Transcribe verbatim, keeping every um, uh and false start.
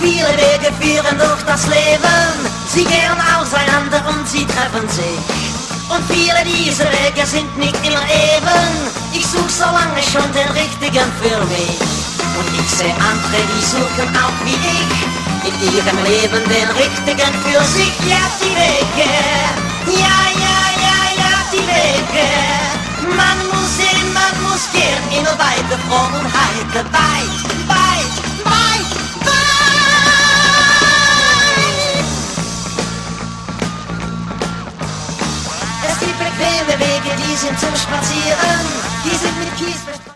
Viele Wege führen durch das Leben, sie gehen auseinander und sie treffen sich. Und viele dieser Wege sind nicht immer eben, ich such so lange schon den richtigen für mich. Und ich seh andere, die suchen auch wie ich, in ihrem Leben den richtigen für sich. Ja, die Wege, ja, ja, ja, ja, die Wege. Man muss sehen, man muss gehen, immer weiter froh und heiter, weit, weit, weit, weit. Es gibt bequeme Wege, die sind zum Spazieren, die sind mit Kies